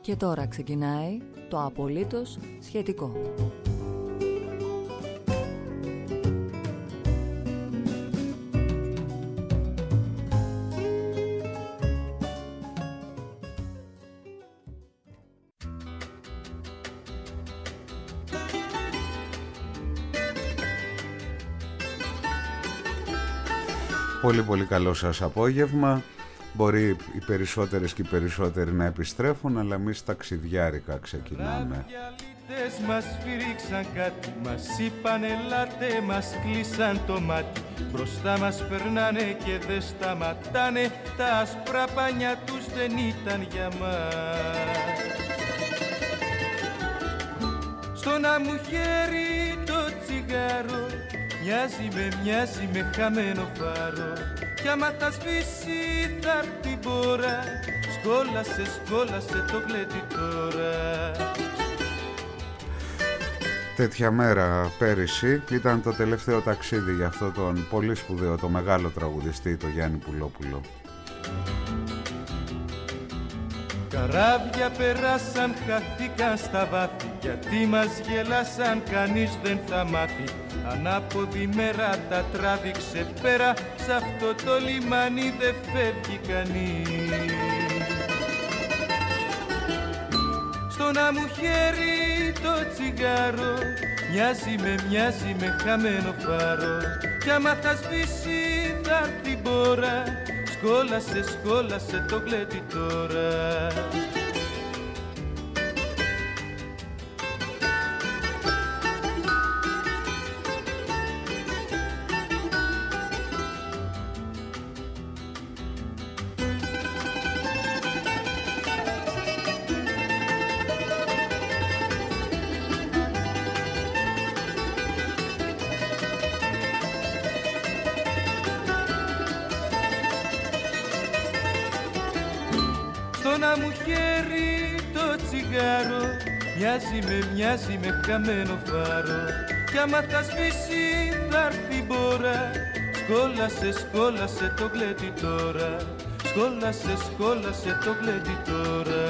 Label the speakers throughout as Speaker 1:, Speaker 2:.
Speaker 1: Και τώρα ξεκινάει το απολύτως σχετικό.
Speaker 2: Πολύ καλό σας απόγευμα. Μπορεί οι περισσότερες και οι περισσότεροι να επιστρέφουν, αλλά εμείς ταξιδιάρικα ξεκινάμε.
Speaker 3: Οι μας φύριξαν κάτι, μας είπαν ελάτε, μας κλείσαν το μάτι. Μπροστά μας περνάνε και δεν σταματάνε, τα άσπρα πανιά τους δεν ήταν για μας. Στο να μου χέρι το τσιγάρο, μοιάζει με χαμένο φάρο. Κι άμα θα σβήσει θα την πόρα, σκόλασε το γλέντι τώρα.
Speaker 2: Τέτοια μέρα πέρυσι ήταν το τελευταίο ταξίδι για αυτό τον πολύ σπουδαίο, το μεγάλο τραγουδιστή, το Γιάννη Πουλόπουλο.
Speaker 3: Καράβια περάσαν, χαθήκαν στα βάθη, γιατί μας γελάσαν, κανείς δεν θα μάθει. Ανάποδη μέρα τα τράβηξε πέρα, σ' αυτό το λιμάνι δεν φεύγει κανείς. Στο να μου χέρι το τσιγάρο, μοιάζει με χαμένο φάρο. Κι άμα θα σβήσει θα την πόρα, σκόλασε το γλέντι τώρα. Να μου χέρι το τσιγάρο, μοιάζει με χαμένο φάρο. Κι άμα θα σβήσει θα έρθει μπόρα, σκόλασε το γλέντι τώρα. Σκόλασε το γλέντι τώρα.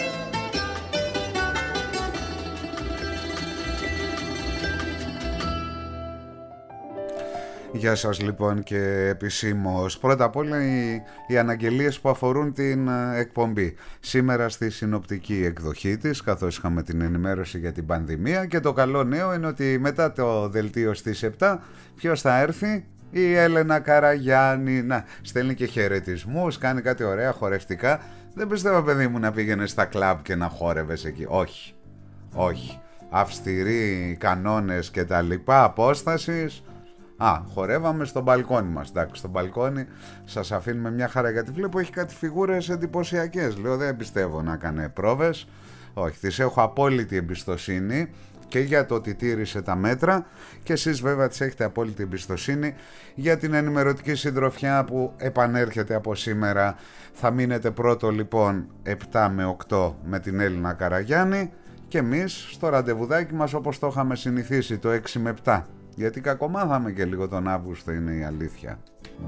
Speaker 2: Γεια σας λοιπόν και επισήμως. Πρώτα απ' όλα οι αναγγελίες που αφορούν την εκπομπή. Σήμερα στη συνοπτική εκδοχή της, καθώς είχαμε την ενημέρωση για την πανδημία, και το καλό νέο είναι ότι μετά το δελτίο στις 7 ποιος θα έρθει? Η Έλενα Καραγιάννη. Να, στέλνει και χαιρετισμούς, κάνει κάτι ωραία χορευτικά. Δεν πιστεύω, παιδί μου, να πήγαινε στα κλαμπ και να χόρευες εκεί. Όχι. Αυστηροί κανόνες και τα λοιπά, απόστασης. Χορεύαμε στο μπαλκόνι μας. Εντάξει, στο μπαλκόνι σας αφήνουμε μια χαρά, γιατί βλέπω έχει κάτι φιγούρες εντυπωσιακές. Λέω, δεν πιστεύω να κάνει πρόβες. Όχι, τις έχω απόλυτη εμπιστοσύνη και για το ότι τήρησε τα μέτρα, και εσείς βέβαια τις έχετε απόλυτη εμπιστοσύνη για την ενημερωτική συντροφιά που επανέρχεται από σήμερα. Θα μείνετε πρώτο λοιπόν 7 με 8 με την Έλληνα Καραγιάννη, και εμείς στο ραντεβουδάκι μας όπως το είχαμε συνηθίσει, το 6 με 7. Γιατί κακομάθαμε και λίγο τον Αύγουστο, είναι η αλήθεια.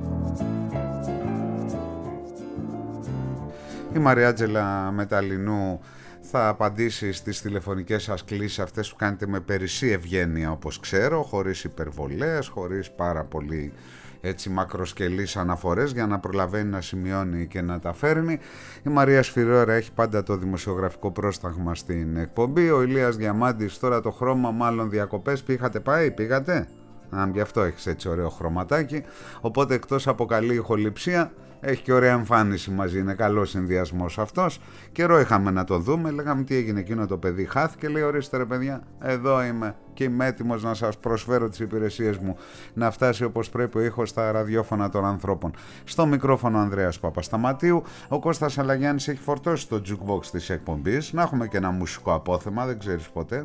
Speaker 2: Η Μαριάτζελα Μεταλλινού θα απαντήσει στις τηλεφωνικές σας κλήσεις, αυτές που κάνετε με περισσή ευγένεια, όπως ξέρω, χωρίς υπερβολές, χωρίς πάρα πολύ έτσι μακροσκελείς αναφορές, για να προλαβαίνει να σημειώνει και να τα φέρνει. Η Μαρία Σφυρόρα έχει πάντα το δημοσιογραφικό πρόσταγμα στην εκπομπή. Ο Ηλίας Διαμάντης, τώρα το χρώμα, μάλλον διακοπές. Πήγατε? Γι' αυτό έχεις έτσι ωραίο χρωματάκι. Οπότε εκτός από καλή ηχοληψία, έχει και ωραία εμφάνιση μαζί. Είναι καλός συνδυασμός αυτός. Καιρό είχαμε να το δούμε. Λέγαμε τι έγινε, εκείνο το παιδί χάθηκε. Λέει, ορίστε ρε παιδιά, εδώ είμαι και είμαι έτοιμος να σας προσφέρω τις υπηρεσίες μου, να φτάσει όπως πρέπει ο ήχος στα ραδιόφωνα των ανθρώπων. Στο μικρόφωνο Ανδρέας Παπασταματίου. Ο Κώστας Αλαγιάννης έχει φορτώσει το jukebox της εκπομπής. Να έχουμε και ένα μουσικό απόθεμα, δεν ξέρεις ποτέ.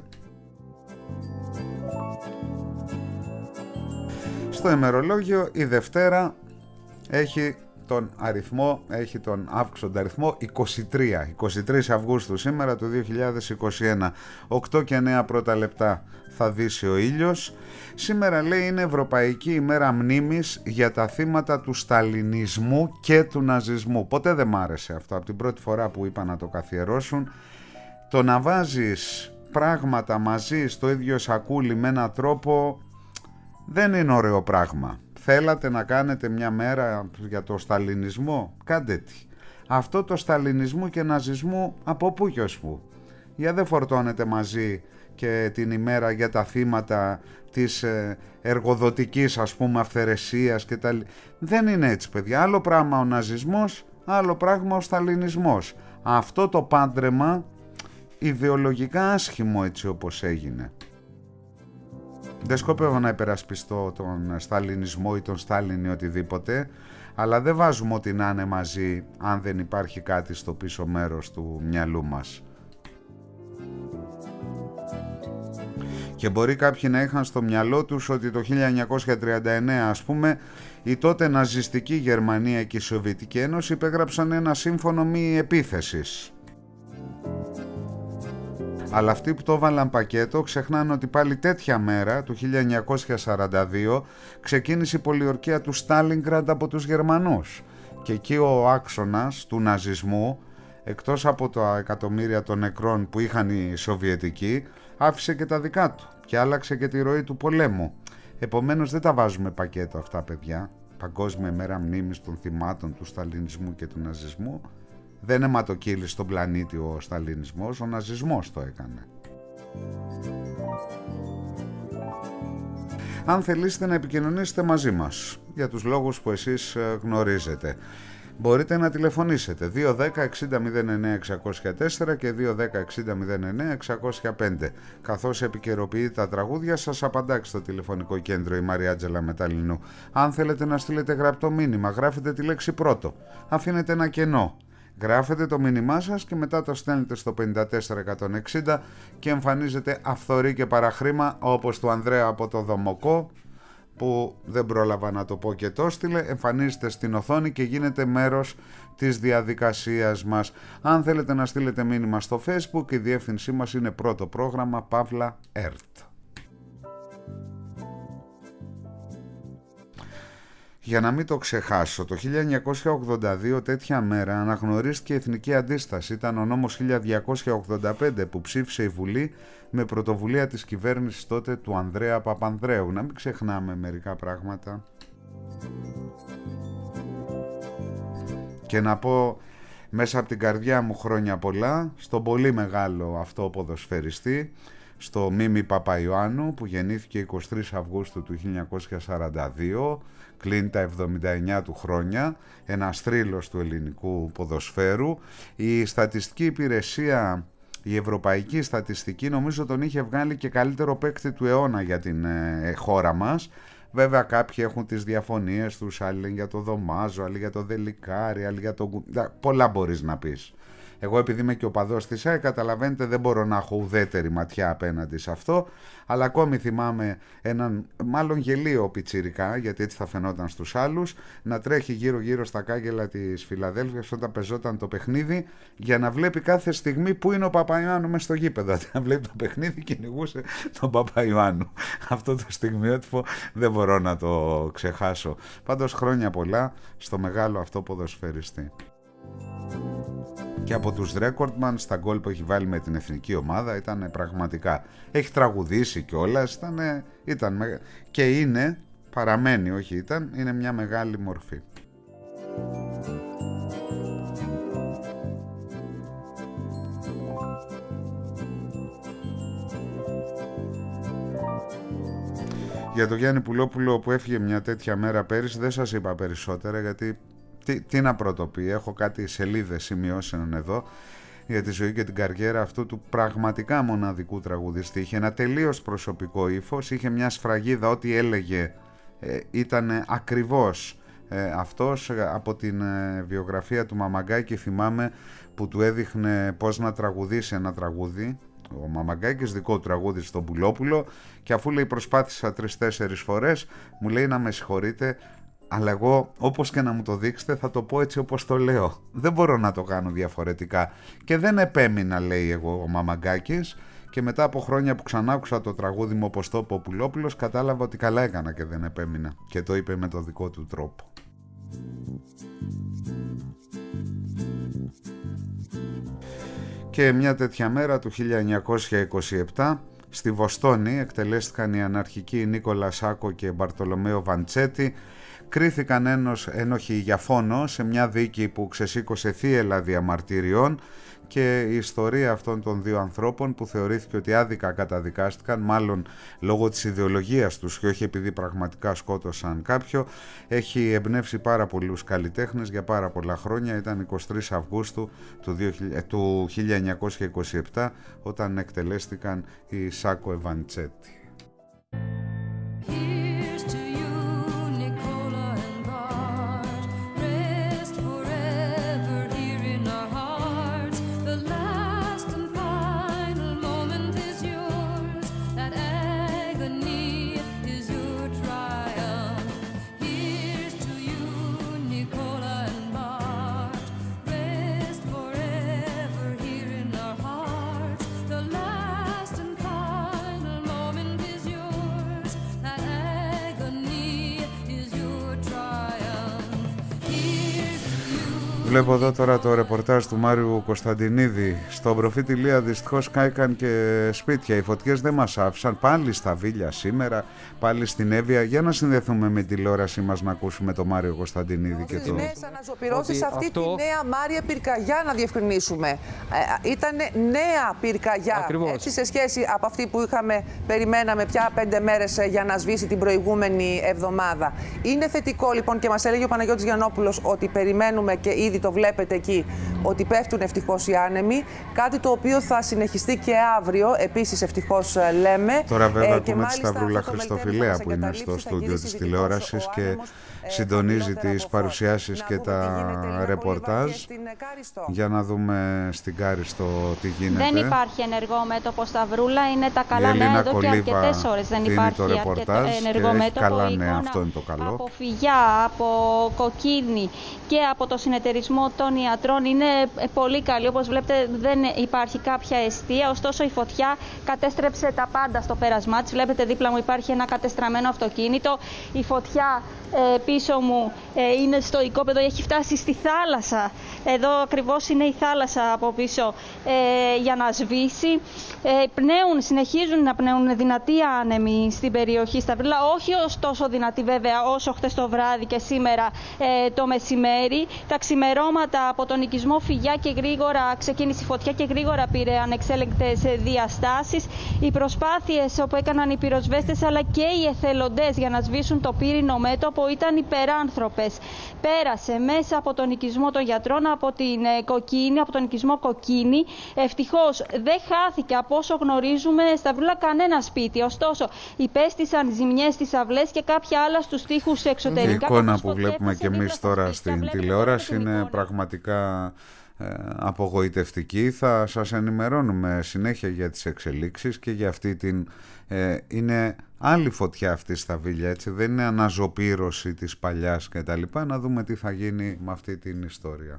Speaker 2: Στο ημερολόγιο η Δευτέρα έχει τον αύξοντα αριθμό 23 Αυγούστου σήμερα του 2021. 8 και 9 πρώτα λεπτά θα δύσει ο ήλιος. Σήμερα, λέει, είναι Ευρωπαϊκή ημέρα μνήμης για τα θύματα του σταλινισμού και του ναζισμού. Ποτέ δεν μ' άρεσε αυτό. Από την πρώτη φορά που είπα να το καθιερώσουν Το να βάζεις πράγματα μαζί στο ίδιο σακούλι με έναν τρόπο δεν είναι ωραίο πράγμα. Θέλατε να κάνετε μια μέρα για το σταλινισμό, κάντε τι. Αυτό το σταλινισμό και ναζισμό από πού και ως πού? Για δεν φορτώνετε μαζί και την ημέρα για τα θύματα της εργοδοτικής ας πούμε αυθαιρεσίας και τα... Δεν είναι έτσι παιδιά. Άλλο πράγμα ο ναζισμός, άλλο πράγμα ο σταλινισμός. Αυτό το πάντρεμα ιδεολογικά άσχημο έτσι όπως έγινε. Δεν σκοπεύω να υπερασπιστώ τον σταλινισμό ή τον Στάλιν ή οτιδήποτε, αλλά δεν βάζουμε ότι να είναι μαζί αν δεν υπάρχει κάτι στο πίσω μέρος του μυαλού μας. Και μπορεί κάποιοι να είχαν στο μυαλό τους ότι το 1939 ας πούμε η τότε ναζιστική Γερμανία και η Σοβιετική Ένωση υπέγραψαν ένα σύμφωνο μη επίθεσης. Αλλά αυτοί που το βάλαν πακέτο ξεχνάνε ότι πάλι τέτοια μέρα, το 1942, ξεκίνησε η πολιορκία του Στάλινγκραντ από τους Γερμανούς. Και εκεί ο άξονας του ναζισμού, εκτός από τα εκατομμύρια των νεκρών που είχαν οι Σοβιετικοί, άφησε και τα δικά του και άλλαξε και τη ροή του πολέμου. Επομένως δεν τα βάζουμε πακέτο αυτά παιδιά. Παγκόσμια μέρα μνήμης των θυμάτων του σταλινισμού και του ναζισμού. Δεν αιματοκύλησε στον πλανήτη ο σταλινισμός, ο ναζισμός το έκανε. Αν θελήσετε να επικοινωνήσετε μαζί μας για τους λόγους που εσείς γνωρίζετε, μπορείτε να τηλεφωνήσετε 210 60 09 604 και 210 60 09 605. Καθώς επικαιροποιεί τα τραγούδια σας απαντά στο τηλεφωνικό κέντρο η Μαριάτζελα Μεταλλινού. Αν θέλετε να στείλετε γραπτό μήνυμα, γράφετε τη λέξη πρώτο, αφήνετε ένα κενό. Γράφετε το μήνυμά σας και μετά το στέλνετε στο 54160 και εμφανίζεται αυθορή και παραχρήμα όπως του Ανδρέα από το Δομοκό που δεν πρόλαβα να το πω και το στείλε. Εμφανίζεται στην οθόνη και γίνεται μέρος της διαδικασίας μας. Αν θέλετε να στείλετε μήνυμα στο Facebook, η διεύθυνσή μας είναι πρώτο πρόγραμμα Παύλα ΕΡΤ. Για να μην το ξεχάσω, το 1982 τέτοια μέρα αναγνωρίστηκε η Εθνική Αντίσταση. Ήταν ο νόμος 1285 που ψήφισε η Βουλή με πρωτοβουλία της κυβέρνησης τότε του Ανδρέα Παπανδρέου. Να μην ξεχνάμε μερικά πράγματα. Και να πω μέσα από την καρδιά μου χρόνια πολλά στον πολύ μεγάλο αυτό ποδοσφαιριστή, στο Μίμη Παπαϊωάννου που γεννήθηκε 23 Αυγούστου του 1942, κλείνει τα 79 του χρόνια, ένας θρύλος του ελληνικού ποδοσφαίρου. Η στατιστική υπηρεσία, η ευρωπαϊκή στατιστική, νομίζω τον είχε βγάλει και καλύτερο παίκτη του αιώνα για την χώρα μας. Βέβαια κάποιοι έχουν τις διαφωνίες τους, άλλοι λένε για το Δωμάζο, άλλοι για το Δελικάρι, άλλοι για το... Πολλά μπορείς να πεις. Εγώ επειδή είμαι και οπαδός της ΑΕΚ, καταλαβαίνετε δεν μπορώ να έχω ουδέτερη ματιά απέναντι σε αυτό, αλλά ακόμη θυμάμαι έναν μάλλον γελίο πιτσιρικά, γιατί έτσι θα φαινόταν στους άλλους, να τρέχει γύρω γύρω στα κάγκελα της Φιλαδέλφειας όταν πεζόταν το παιχνίδι, για να βλέπει κάθε στιγμή που είναι ο Παπαϊωάννου μες στο γήπεδο. Να βλέπει το παιχνίδι, κυνηγούσε τον Παπαϊωάννου. Αυτό το στιγμιότυπο δεν μπορώ να το ξεχάσω. Πάντως χρόνια πολλά στο μεγάλο αυτό ποδοσφαιριστή. Και από τους Recordman στα γκολ που έχει βάλει με την εθνική ομάδα ήταν πραγματικά, έχει τραγουδήσει κιόλας, ήταν και είναι, παραμένει όχι ήταν, είναι μια μεγάλη μορφή. Για τον Γιάννη Πουλόπουλο που έφυγε μια τέτοια μέρα πέρυσι δεν σας είπα περισσότερα γιατί τι να πρωτοποιεί, έχω κάτι σελίδες σημειώσεων εδώ για τη ζωή και την καριέρα αυτού του πραγματικά μοναδικού τραγουδιστή. Είχε ένα τελείως προσωπικό ύφος, είχε μια σφραγίδα, ό,τι έλεγε ήταν ακριβώς αυτός. Από την βιογραφία του Μαμαγκάκη θυμάμαι που του έδειχνε πώς να τραγουδήσει ένα τραγούδι, ο Μαμαγκάκης δικό του τραγούδι στον Πουλόπουλο, και αφού λέει προσπάθησα 3-4 φορές μου λέει να με συγχωρείτε, αλλά εγώ όπως και να μου το δείξετε θα το πω έτσι όπως το λέω, δεν μπορώ να το κάνω διαφορετικά. Και δεν επέμεινα, λέει, εγώ ο Μαμαγκάκης, και μετά από χρόνια που ξανά άκουσα το τραγούδι μου όπως το είπε ο Πουλόπουλος κατάλαβα ότι καλά έκανα και δεν επέμεινα και το είπε με το δικό του τρόπο. Και μια τέτοια μέρα του 1927 στη Βοστόνη εκτελέστηκαν οι αναρχικοί Νίκολα Σάκο και Μπαρτολομέο Βαντσέτη. Κρίθηκαν ένοχοι για φόνο σε μια δίκη που ξεσήκωσε θύελλα διαμαρτυριών, και η ιστορία αυτών των δύο ανθρώπων που θεωρήθηκε ότι άδικα καταδικάστηκαν, μάλλον λόγω της ιδεολογίας τους και όχι επειδή πραγματικά σκότωσαν κάποιο, έχει εμπνεύσει πάρα πολλούς καλλιτέχνες για πάρα πολλά χρόνια. Ήταν 23 Αυγούστου του 1927 όταν εκτελέστηκαν οι Σάκο Βαντσέτη. Βλέπω εδώ τώρα το ρεπορτάζ του Μάριου Κωνσταντινίδη. Στον Προφήτη Λία δυστυχώς κάηκαν και σπίτια. Οι φωτιές δεν μας άφησαν. Πάλι στα Βίλια σήμερα, πάλι στην Εύβοια. Για να συνδεθούμε με τη τηλεόρασή μας να ακούσουμε τον Μάριο Κωνσταντινίδη και το...
Speaker 4: Νέες αναζωπυρώσεις, αυτή τη νέα Μάρια πυρκαγιά να διευκρινίσουμε. Ήταν νέα πυρκαγιά, έτσι, σε σχέση από αυτή που περιμέναμε πια 5 μέρες για να σβήσει την προηγούμενη εβδομάδα. Είναι θετικό λοιπόν, και μας έλεγε ο Παναγιώτης Γιαννόπουλος ότι περιμένουμε και ήδη το βλέπετε εκεί, ότι πέφτουν ευτυχώς οι άνεμοι, κάτι το οποίο θα συνεχιστεί και αύριο, επίσης ευτυχώς λέμε.
Speaker 2: Τώρα βέβαια ακούμε τη Σταυρούλα Χριστοφιλέα που είναι στο στούντιο της τηλεόρασης και συντονίζει τις παρουσιάσεις και τα ρεπορτάζ. Για να δούμε στην Κάριστο τι γίνεται.
Speaker 5: Δεν υπάρχει ενεργό μέτωπο Σταυρούλα, είναι τα καλά νέα εδώ και αρκετές ώρες. Δεν υπάρχει ενεργό μέτωπο.
Speaker 2: Αυτό είναι το καλό.
Speaker 5: Από φυγιά, από κοκκίνη και από το συνεταιρισμό των ιατρών είναι πολύ καλή. Όπως βλέπετε δεν υπάρχει κάποια εστία, ωστόσο η φωτιά κατέστρεψε τα πάντα στο πέρασμά της. Βλέπετε δίπλα μου υπάρχει ένα κατεστραμμένο αυτοκίνητο. Η φωτιά πίσω μου είναι στο οικόπεδο, έχει φτάσει στη θάλασσα. Εδώ ακριβώς είναι η θάλασσα από πίσω για να σβήσει. Συνεχίζουν να πνέουν δυνατοί άνεμοι στην περιοχή Σταυρούλα, όχι ωστόσο δυνατοί βέβαια όσο χτες το βράδυ και σήμερα το μεσημέρι. Τα ξημερώματα από τον οικισμό Φυγιά και γρήγορα ξεκίνησε η φωτιά και γρήγορα πήρε ανεξέλεγκτες διαστάσεις. Οι προσπάθειες όπου έκαναν οι πυροσβέστες αλλά και οι εθελοντές για να σβήσουν το πύρινο μέτωπο ήταν υπεράνθρωπες. Πέρασε μέσα από τον οικισμό των γιατρών, από τον οικισμό Κοκκίνη. Ευτυχώς δεν χάθηκε, από όσο γνωρίζουμε, στα Σταυρούλα κανένα σπίτι. Ωστόσο, υπέστησαν ζημιές στις αυλές και κάποια άλλα στους τοίχους εξωτερικά.
Speaker 2: Η εικόνα που βλέπουμε και εμείς τώρα στην τηλεόραση είναι πραγματικά απογοητευτική. Θα σας ενημερώνουμε συνέχεια για τις εξελίξεις και για αυτή την... είναι άλλη φωτιά αυτή στα Βίλια, έτσι, δεν είναι αναζωπήρωση της παλιάς και τα λοιπά. Να δούμε τι θα γίνει με αυτή την ιστορία.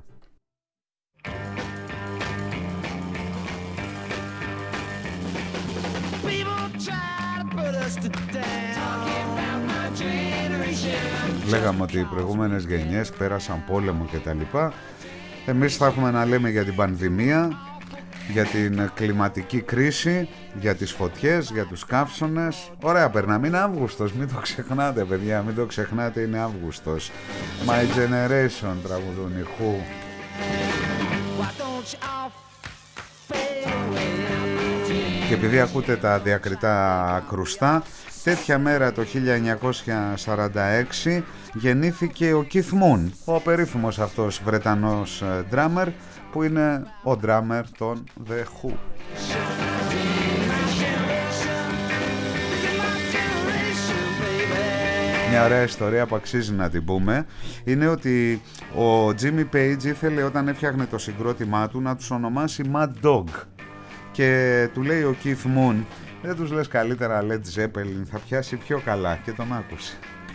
Speaker 2: Λέγαμε ότι οι προηγούμενες γενιές πέρασαν πόλεμο και τα λοιπά. Εμείς θα έχουμε να λέμε για την πανδημία, για την κλιματική κρίση, για τις φωτιές, για τους καύσωνες. Ωραία περνάμε, είναι Αύγουστος, μην το ξεχνάτε παιδιά, μην το ξεχνάτε, είναι Αύγουστος. My Generation τραγουδούν οι Who. Και επειδή ακούτε τα διακριτά κρουστά, τέτοια μέρα το 1946 γεννήθηκε ο Keith Moon, ο περίφημος αυτός Βρετανός ντράμερ που είναι ο ντράμερ των The Who. Μια ωραία ιστορία που αξίζει να την πούμε είναι ότι ο Jimmy Page ήθελε όταν έφτιαχνε το συγκρότημά του να τους ονομάσει Mad Dog και του λέει ο Keith Moon, δεν τους λες καλύτερα Led Zeppelin, θα πιάσει πιο καλά, και τον άκουσε.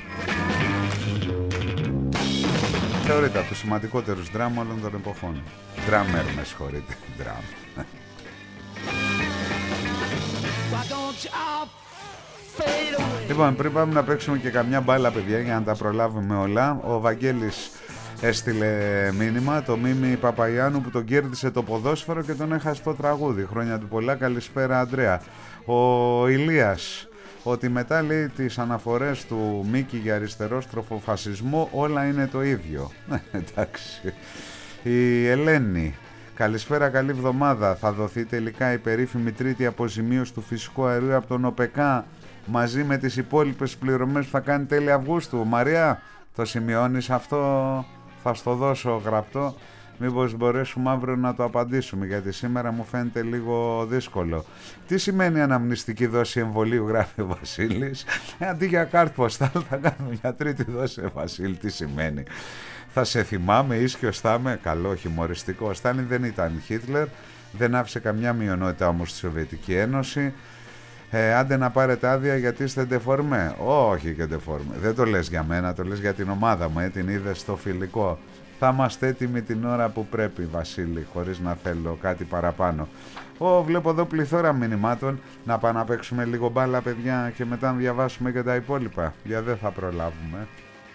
Speaker 2: Θεωρείται από τους σημαντικότερους ντράμ όλων των εποχών. Ντράμερ, με συγχωρείτε. Ντράμ. Λοιπόν, πριν πάμε να παίξουμε και καμιά μπάλα παιδιά για να τα προλάβουμε όλα, ο Βαγγέλης έστειλε μήνυμα, το Μίμη Παπαγιάννου που τον κέρδισε το ποδόσφαιρο και τον έχασε το τραγούδι. Χρόνια του πολλά, καλησπέρα Αντρέα. Ο Ηλίας, ότι μετά λέει τις αναφορές του Μίκη για αριστερόστροφο φασισμό όλα είναι το ίδιο. Εντάξει. Η Ελένη, καλησπέρα, καλή εβδομάδα. Θα δοθεί τελικά η περίφημη τρίτη αποζημίωση του φυσικού αερίου από τον ΟΠΕΚΑ μαζί με τις υπόλοιπες πληρωμές που θα κάνει τέλη Αυγούστου? Μαρία, το σημειώνεις αυτό? Θα στο δώσω γραπτό, μήπως μπορέσουμε αύριο να το απαντήσουμε, γιατί σήμερα μου φαίνεται λίγο δύσκολο. Τι σημαίνει αναμνηστική δόση εμβολίου, γράφει ο Βασίλης. Αντί για κάρτ ποστάλ θα κάνουμε μια τρίτη δόση, Βασίλη. Τι σημαίνει? Θα σε θυμάμαι, ίσχυος θα είμαι. Καλό, χιουμοριστικό. Ο Στάλιν δεν ήταν Χίτλερ, δεν άφησε καμιά μειονότητα όμως στη Σοβιετική Ένωση. Άντε να πάρετε άδεια γιατί είστε ντεφορμέ. Όχι και ντεφορμέ. Δεν το λες για μένα, το λες για την ομάδα μου. Την είδες στο φιλικό. Θα είμαστε έτοιμοι την ώρα που πρέπει, Βασίλη, χωρίς να θέλω κάτι παραπάνω. Βλέπω εδώ πληθώρα μηνυμάτων. Να πάμε να παίξουμε λίγο μπάλα, παιδιά, και μετά να διαβάσουμε και τα υπόλοιπα. Για δεν θα προλάβουμε.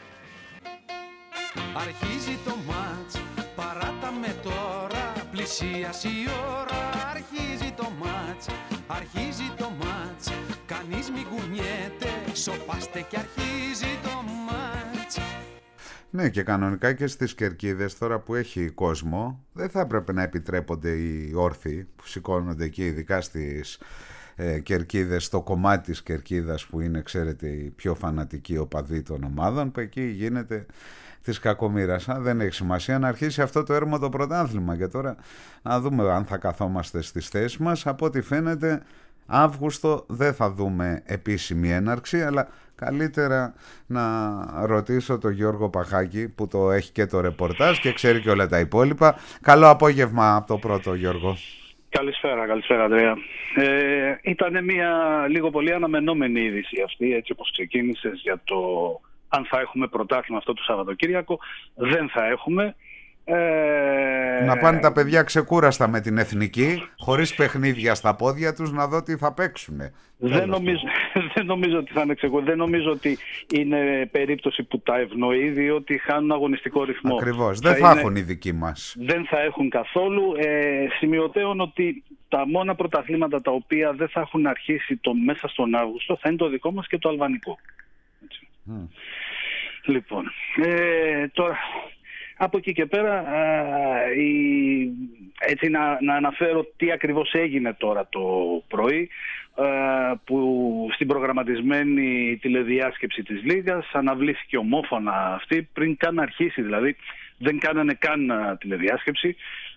Speaker 6: Αρχίζει το μάτς, παράτα με τώρα, πλησίασε η ώρα. Αρχίζει το μάτς, αρχίζει το μάτς, κανείς μην κουνιέται, σοπάστε και αρχίζει το μάτς.
Speaker 2: Ναι, και κανονικά και στις κερκίδες, τώρα που έχει κόσμο, δεν θα έπρεπε να επιτρέπονται οι όρθιοι που σηκώνονται εκεί, ειδικά στις κερκίδες, στο κομμάτι της κερκίδας που είναι, ξέρετε, οι πιο φανατικοί οπαδοί των ομάδων, που εκεί γίνεται της κακομοίρας. Δεν έχει σημασία να αρχίσει αυτό το έρμο το πρωτάθλημα, και τώρα να δούμε αν θα καθόμαστε στις θέσεις μας. Από ό,τι φαίνεται Αύγουστο δεν θα δούμε επίσημη έναρξη, αλλά καλύτερα να ρωτήσω τον Γιώργο Παχάκη που το έχει και το ρεπορτάζ και ξέρει και όλα τα υπόλοιπα. Καλό απόγευμα από το πρώτο, Γιώργο.
Speaker 7: Καλησπέρα Ανδρέα. Ήταν μια λίγο πολύ αναμενόμενη είδηση αυτή, έτσι όπως ξεκίνησες, για το αν θα έχουμε πρωτάθλημα αυτό το Σαββατοκύριακο. Δεν θα έχουμε.
Speaker 2: Να πάνε τα παιδιά ξεκούραστα με την εθνική, χωρίς παιχνίδια στα πόδια τους, να δω τι θα παίξουν.
Speaker 7: Δεν νομίζω ότι θα είναι ξεκούραστα. Δεν νομίζω ότι είναι περίπτωση που τα ευνοεί, διότι χάνουν αγωνιστικό ρυθμό.
Speaker 2: Ακριβώς. Δεν θα έχουν οι δικοί μας.
Speaker 7: Δεν θα έχουν καθόλου. Σημειωτέων ότι τα μόνα πρωταθλήματα τα οποία δεν θα έχουν αρχίσει μέσα στον Αύγουστο θα είναι το δικό μας και το αλβανικό. Έτσι. Λοιπόν, τώρα από εκεί και πέρα έτσι να αναφέρω τι ακριβώς έγινε τώρα το πρωί, που στην προγραμματισμένη τηλεδιάσκεψη της Λίγας αναβλήθηκε ομόφωνα αυτή, πριν καν αρχίσει, δηλαδή δεν κάνανε καν τηλεδιάσκεψη.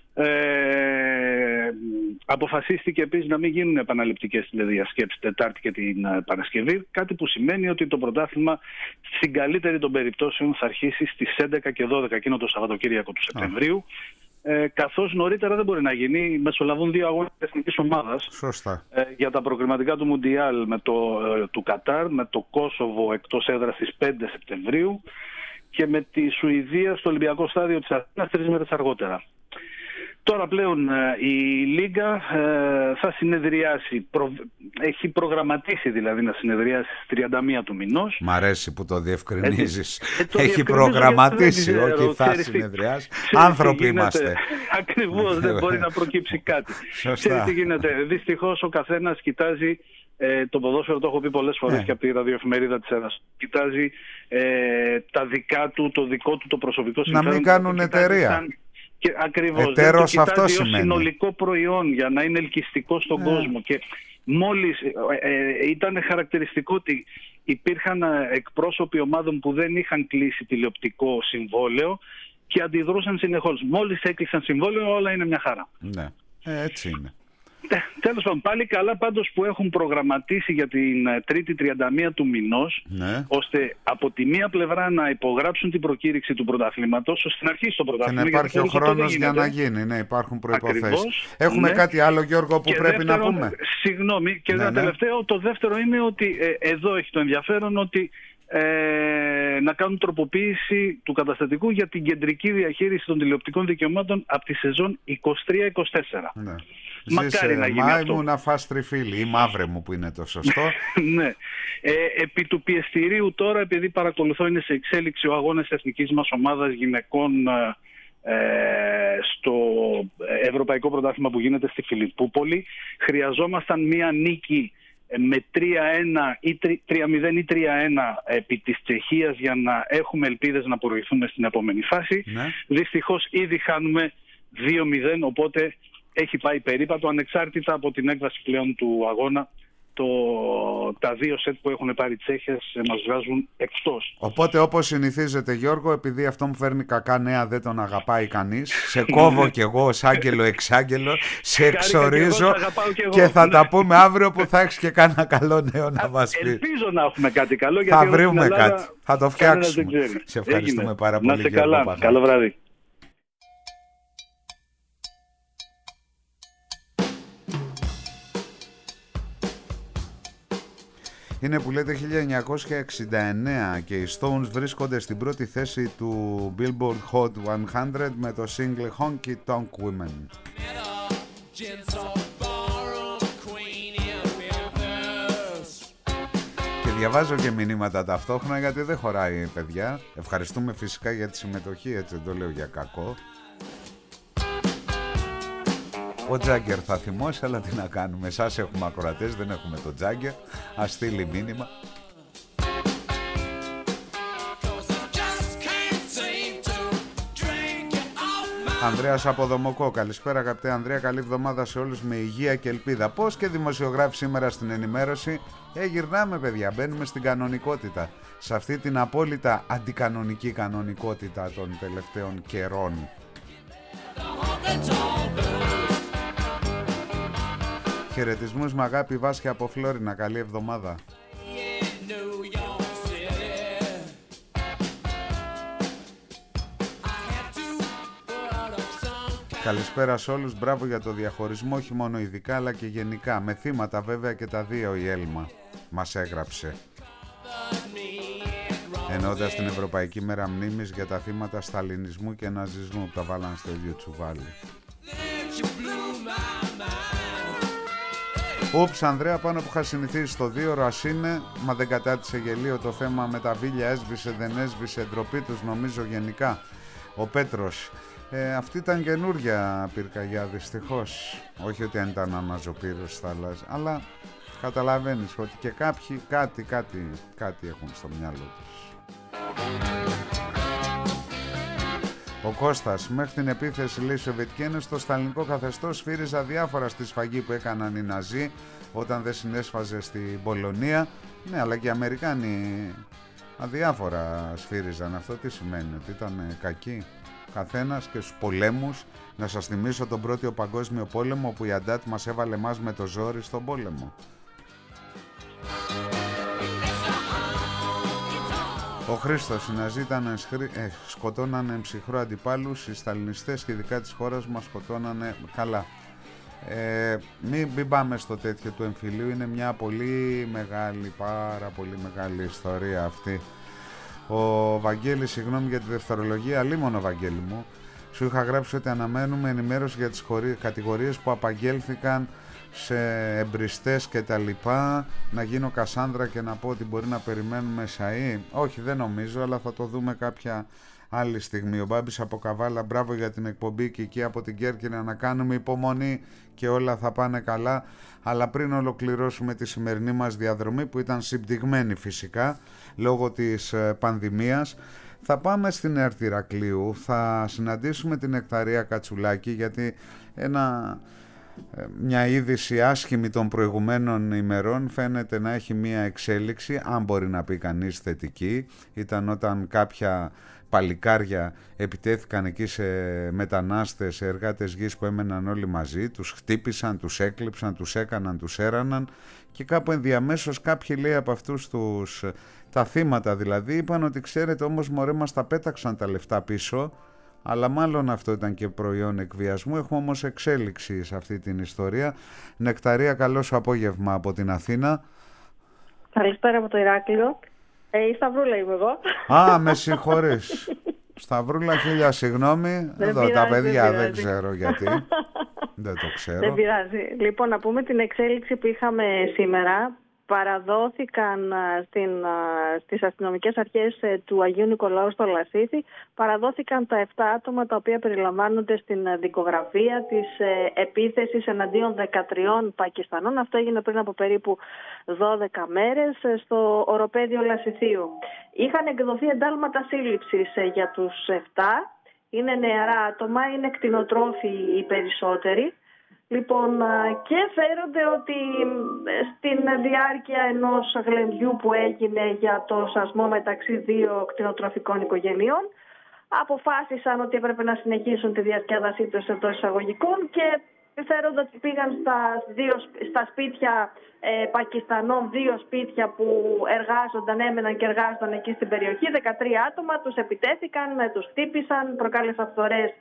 Speaker 7: Αποφασίστηκε επίσης να μην γίνουν επαναληπτικές τηλεδιασκέψεις Τετάρτη και την Παρασκευή, κάτι που σημαίνει ότι το πρωτάθλημα στην καλύτερη των περιπτώσεων θα αρχίσει στις 11 και 12 εκείνο το Σαββατοκύριακο του Σεπτεμβρίου, καθώς νωρίτερα δεν μπορεί να γίνει. Μεσολαβούν 2 αγώνες της εθνικής ομάδας.
Speaker 2: Σωστά.
Speaker 7: Για τα προκριματικά του Μουντιάλ του Κατάρ, με το Κόσοβο εκτός έδρας στις 5 Σεπτεμβρίου και με τη Σουηδία στο Ολυμπιακό Στάδιο της Αθήνας 3 μέρες αργότερα. Τώρα πλέον η Λίγκα θα συνεδριάσει, έχει προγραμματίσει δηλαδή να συνεδριάσει στις 31 του μηνός.
Speaker 2: Μ' αρέσει που το διευκρινίζεις. Έχει προγραμματίσει, όχι θα συνεδριάσει. Άνθρωποι είμαστε.
Speaker 7: Ακριβώς, δεν μπορεί να προκύψει κάτι. Ξέρεις τι γίνεται. Δυστυχώς ο καθένας κοιτάζει το ποδόσφαιρο, το έχω πει πολλές φορές και από τη ραδιοεφημερίδα της Ελλάδας. Κοιτάζει τα δικά του, το δικό του το προσωπικό συμφέρον.
Speaker 2: Να μην κάνουν εταιρεία.
Speaker 7: Και ακριβώς,
Speaker 2: ετέρος
Speaker 7: δεν το
Speaker 2: αυτό
Speaker 7: κοιτάζει ως
Speaker 2: σημαίνει
Speaker 7: συνολικό προϊόν για να είναι ελκυστικό στον κόσμο. Και μόλις ήταν χαρακτηριστικό ότι υπήρχαν εκπρόσωποι ομάδων που δεν είχαν κλείσει τηλεοπτικό συμβόλαιο και αντιδρούσαν συνεχώς. Μόλις έκλεισαν συμβόλαιο, όλα είναι μια χαρά.
Speaker 2: Ναι, έτσι είναι.
Speaker 7: Τέλος πάντων, πάλι καλά πάντως που έχουν προγραμματίσει για την Τρίτη 31 του μηνός, ώστε από τη μία πλευρά να υπογράψουν την προκήρυξη του πρωταθλήματος, ώστε να αρχίσει το πρωτάθλημα.
Speaker 2: Και να υπάρχει ο χρόνος για να γίνει, ναι, υπάρχουν προϋποθέσεις. Έχουμε κάτι άλλο, Γιώργο, που πρέπει να πούμε?
Speaker 7: Συγγνώμη, και ένα τελευταίο. Το δεύτερο είναι ότι εδώ έχει το ενδιαφέρον ότι να κάνουν τροποποίηση του καταστατικού για την κεντρική διαχείριση των τηλεοπτικών δικαιωμάτων από τη σεζόν 23-24. Μακάρι να γίνει αυτό.
Speaker 2: Ήμουν φας τριφύλι ή μαύρε μου που είναι το σωστό.
Speaker 7: Ναι. Επί του πιεστηρίου τώρα, επειδή παρακολουθώ, είναι σε εξέλιξη ο αγώνας εθνικής μας ομάδας γυναικών στο Ευρωπαϊκό Πρωτάθλημα που γίνεται στη Φιλιππούπολη. Χρειαζόμασταν μία νίκη με 3-1 ή 3-0 ή 3-1 επί της Τσεχίας για να έχουμε ελπίδες να προηγηθούμε στην επόμενη φάση. Ναι. Δυστυχώς ήδη χάνουμε 2-0, οπότε έχει πάει περίπατο, ανεξάρτητα από την έκβαση πλέον του αγώνα. Τα 2 σετ που έχουν πάρει οι Τσέχες μας βγάζουν εκτός.
Speaker 2: Οπότε, όπως συνηθίζεται, Γιώργο, επειδή αυτό μου φέρνει κακά νέα, δεν τον αγαπάει κανείς, σε κόβω κι εγώ ως άγγελο εξάγγελο, σε εξορίζω και θα τα πούμε αύριο που θα έχεις και κάνα καλό νέο να μας πει.
Speaker 7: Ελπίζω να έχουμε κάτι καλό, γιατί
Speaker 2: θα βρούμε κάτι, θα το φτιάξουμε. Σε ευχαριστούμε πάρα πολύ.
Speaker 7: Να είστε καλά, καλό βράδυ.
Speaker 2: Είναι που λέτε 1969 και οι Stones βρίσκονται στην πρώτη θέση του Billboard Hot 100 με το single Honky Tonk Women. Και διαβάζω και μηνύματα ταυτόχρονα, γιατί δεν χωράει, παιδιά. Ευχαριστούμε φυσικά για τη συμμετοχή, έτσι δεν το λέω για κακό. Ο Τζάγκερ θα θυμώσει, αλλά τι να κάνουμε. Εσάς έχουμε ακροατές, δεν έχουμε τον Τζάγκερ. Ας στείλει μήνυμα. Ανδρέας από Δομοκό. Καλησπέρα αγαπητέ Ανδρέα, καλή εβδομάδα σε όλους με υγεία και ελπίδα. Πώς και δημοσιογράφοι σήμερα στην ενημέρωση. Γυρνάμε παιδιά, μπαίνουμε στην κανονικότητα. Σε αυτή την απόλυτα αντικανονική κανονικότητα των τελευταίων καιρών. Χαιρετισμούς με αγάπη, Βάσια από Φλόρινα. Καλή εβδομάδα. Καλησπέρα σε όλους. Μπράβο για το διαχωρισμό, όχι μόνο ειδικά αλλά και γενικά. Με θύματα βέβαια και τα δύο η Έλμα μας έγραψε. Ενώντας την Ευρωπαϊκή Μέρα Μνήμης για τα θύματα σταλινισμού και ναζισμού που τα βάλαν στο ίδιο τσουβάλι. Ούψ, Ανδρέα, πάνω που είχα συνηθίσει στο 2ωρο, ας είναι, μα δεν κατάτησε γελίο το θέμα με τα βίλια, έσβησε, δεν έσβησε, ντροπή τους νομίζω γενικά. Ο Πέτρος, αυτή ήταν καινούρια πυρκαγιά δυστυχώς, όχι ότι αν ήταν αναζωπήρωση θα αλλάζει, αλλά καταλαβαίνεις ότι και κάποιοι κάτι έχουν στο μυαλό τους. Ο Κώστας, μέχρι την επίθεση λέει Σοβιετική Ένωση στο σταλινικό καθεστώς σφύριζα διάφορα στη σφαγή που έκαναν οι Ναζί όταν δεν συνέσφαζε στην Πολωνία. Ναι, αλλά και οι Αμερικάνοι αδιάφορα σφύριζαν. Αυτό τι σημαίνει, ότι ήταν κακοί καθένας και στους πολέμους. Να σας θυμίσω τον Πρώτο Παγκόσμιο Πόλεμο που η Αντάτ μας έβαλε εμάς με το ζόρι στον πόλεμο. Ο Χρήστος, οι Ναζί σκοτώνανε ψυχρό αντιπάλους, οι σταλινιστές και ειδικά της χώρας μας σκοτώνανε καλά. Μην πάμε στο τέτοιο του εμφυλίου, είναι μια πολύ μεγάλη, πάρα πολύ μεγάλη ιστορία αυτή. Ο Βαγγέλης, συγγνώμη για τη δευτερολογία, αλίμονο Βαγγέλη μου, σου είχα γράψει ότι αναμένουμε ενημέρωση για τις κατηγορίες που απαγγέλθηκαν σε εμπριστές και τα λοιπά. Να γίνω Κασάνδρα και να πω ότι μπορεί να περιμένουμε Σαΐ. Όχι, δεν νομίζω, αλλά θα το δούμε κάποια άλλη στιγμή. Ο Μπάμπης από Καβάλα, μπράβο για την εκπομπή και εκεί από την Κέρκυρα, να κάνουμε υπομονή και όλα θα πάνε καλά. Αλλά πριν ολοκληρώσουμε τη σημερινή μας διαδρομή, που ήταν συμπτυγμένη φυσικά λόγω της πανδημίας, θα πάμε στην Έρτη Ηρακλείου, θα συναντήσουμε την Νεκταρία Κατσουλάκη, γιατί μια είδηση άσχημη των προηγουμένων ημερών φαίνεται να έχει μια εξέλιξη, αν μπορεί να πει κανείς θετική. Ήταν όταν κάποια παλικάρια επιτέθηκαν εκεί σε μετανάστες, σε εργάτες γης που έμεναν όλοι μαζί, τους χτύπησαν, τους έκλειψαν, τους έκαναν, τους έραναν, και κάπου ενδιαμέσως κάποιοι λέει από αυτούς τα θύματα δηλαδή είπαν ότι ξέρετε όμως μωρέ μας τα πέταξαν τα λεφτά πίσω. Αλλά μάλλον αυτό ήταν και προϊόν εκβιασμού. Έχουμε όμως εξέλιξη σε αυτή την ιστορία. Νεκταρία, καλό σου απόγευμα από την Αθήνα.
Speaker 8: Καλησπέρα από το Ηράκλειο. Η Σταυρούλα είμαι εγώ.
Speaker 2: Α, με συγχωρείς. Σταυρούλα, χίλια συγγνώμη. Εδώ τα παιδιά δεν ξέρω γιατί. Δεν το ξέρω.
Speaker 8: Δεν πειράζει. Λοιπόν, να πούμε την εξέλιξη που είχαμε σήμερα. Παραδόθηκαν στις αστυνομικές αρχές του Αγίου Νικολάου στο Λασίθι, παραδόθηκαν τα 7 άτομα τα οποία περιλαμβάνονται στην δικογραφία της επίθεσης εναντίον 13 Πακιστανών. Αυτό έγινε πριν από περίπου 12 μέρες στο οροπέδιο Λασιθίου. Είχαν εκδοθεί εντάλματα σύλληψης για τους 7. Είναι νεαρά άτομα, είναι κτηνοτρόφοι οι περισσότεροι. Λοιπόν, και φέρονται ότι στην διάρκεια ενός γλεντιού που έγινε για το σασμό μεταξύ 2 κτηνοτροφικών οικογενειών, αποφάσισαν ότι έπρεπε να συνεχίσουν τη διασκέδασή τους εντός εισαγωγικών και φέρονται ότι πήγαν στα σπίτια Πακιστανών, 2 σπίτια που έμεναν και εργάζονταν εκεί στην περιοχή, 13 άτομα, τους επιτέθηκαν, τους χτύπησαν, προκάλεσαν φθορές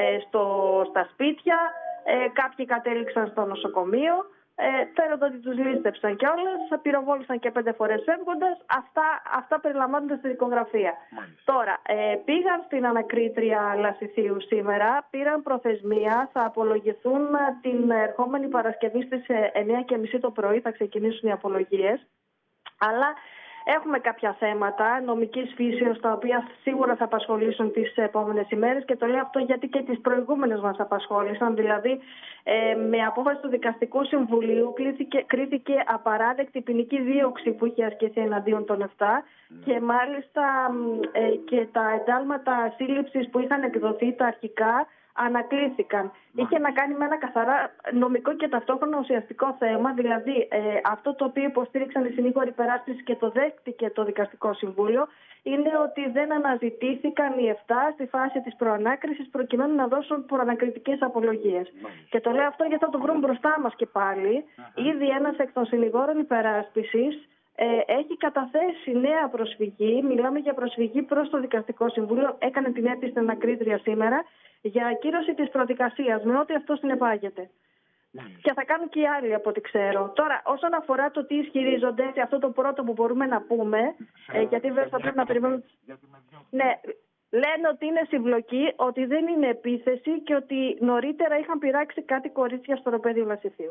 Speaker 8: στα σπίτια. Κάποιοι κατέληξαν στο νοσοκομείο, φέρονται ότι τους λίστεψαν κιόλας, πυροβόλησαν και 5 φορές φεύγοντας. Αυτά περιλαμβάνονται στη δικογραφία. Τώρα, πήγαν στην ανακρίτρια Λασιθίου σήμερα, πήραν προθεσμία, θα απολογηθούν την ερχόμενη Παρασκευή στις 9:30 το πρωί, θα ξεκινήσουν οι απολογίες. Αλλά έχουμε κάποια θέματα νομικής φύσεως τα οποία σίγουρα θα απασχολήσουν τις επόμενες ημέρες και το λέω αυτό γιατί και τις προηγούμενες μας απασχόλησαν. Δηλαδή, με απόφαση του Δικαστικού Συμβουλίου κρίθηκε απαράδεκτη ποινική δίωξη που είχε ασκηθεί εναντίον των 7 και μάλιστα και τα εντάλματα σύλληψης που είχαν εκδοθεί τα αρχικά ανακλήθηκαν. Είχε να κάνει με ένα καθαρά νομικό και ταυτόχρονα ουσιαστικό θέμα, δηλαδή αυτό το οποίο υποστήριξαν οι συνήγοροι υπεράσπισης και το δέχτηκε το Δικαστικό Συμβούλιο, είναι ότι δεν αναζητήθηκαν οι 7 στη φάση της προανάκρισης προκειμένου να δώσουν προανακριτικές απολογίες. Και το λέω αυτό γιατί θα το βρουν μπροστά μας και πάλι. Ήδη ένας εκ των συνηγόρων υπεράσπισης έχει καταθέσει νέα προσφυγή, μιλάμε για προσφυγή προς το Δικαστικό Συμβούλιο, έκανε την αίτηση στην ανακρίτρια σήμερα, για ακύρωση της προδικασίας, με ό,τι αυτό συνεπάγεται. Και θα κάνουν και οι άλλοι από ό,τι ξέρω. Τώρα, όσον αφορά το τι ισχυρίζονται, αυτό το πρώτο που μπορούμε να πούμε, γιατί βέβαια θα πρέπει να περιμένουμε. Ναι, λένε ότι είναι συμπλοκή, ότι δεν είναι επίθεση και ότι νωρίτερα είχαν πειράξει κάτι κορίτσια στο οροπέδιο Λασιθίου.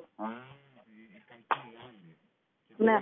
Speaker 8: Ναι.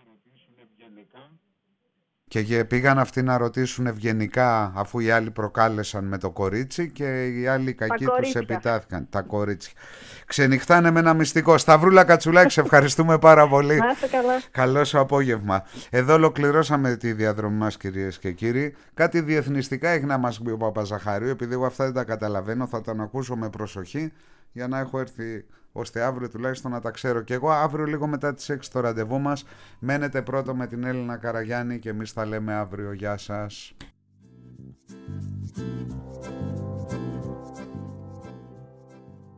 Speaker 2: Και πήγαν αυτοί να ρωτήσουν ευγενικά, αφού οι άλλοι προκάλεσαν με το κορίτσι και οι άλλοι κακοί τους επιτάθηκαν. Τα κορίτσια. Ξενυχτάνε με ένα μυστικό. Σταυρούλα Κατσουλάκη, σε ευχαριστούμε πάρα πολύ.
Speaker 8: Να είστε καλά.
Speaker 2: Καλό σου απόγευμα. Εδώ ολοκληρώσαμε τη διαδρομή μας, κυρίες και κύριοι. Κάτι διεθνιστικά έχει να μας πει ο Παπαζαχαρίου, επειδή εγώ αυτά δεν τα καταλαβαίνω, θα τα ακούσω με προσοχή για να έχω έρθει ώστε αύριο τουλάχιστον να τα ξέρω και εγώ. Αύριο λίγο μετά τις 6 το ραντεβού μας. Μένετε πρώτο με την Έλληνα Καραγιάννη και εμείς θα λέμε αύριο. Γεια σας.